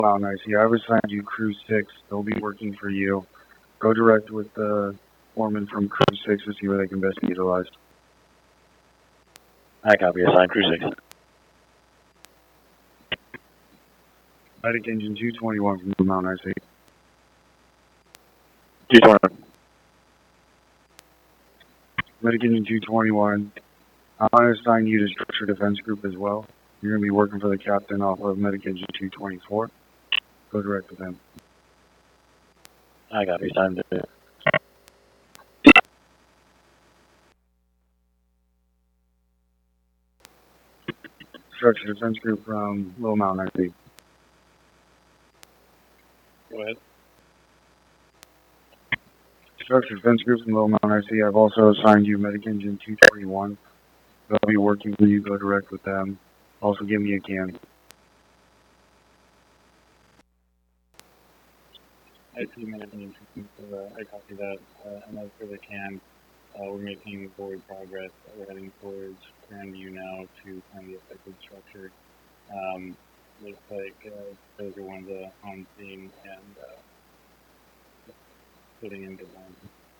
Mountain IC. I've assigned you Crew 6. They'll be working for you. Go direct with the foreman from Crew 6 to see where they can best be utilized. I copy. Assigned Crew 6. Medic Engine 221 from Blue Mountain IC. 221. Medic Engine 221. I'm going to assign you to Structure Defense Group as well. You're going to be working for the captain off of Medic Engine 224. Go direct with him. I copy. Assigned to Structure Defense Group from Little Mountain IC. Go ahead. Structure Defense Group from Little Mountain IC. I've also assigned you Medic Engine 221. They'll be working for you. Go direct with them. Also give me a can. I see Medic Engine 224. I copy that. And as for the can, we're making forward progress. We're heading towards Grandview now to find the affected structure. Looks like those are ones on scene and putting in design.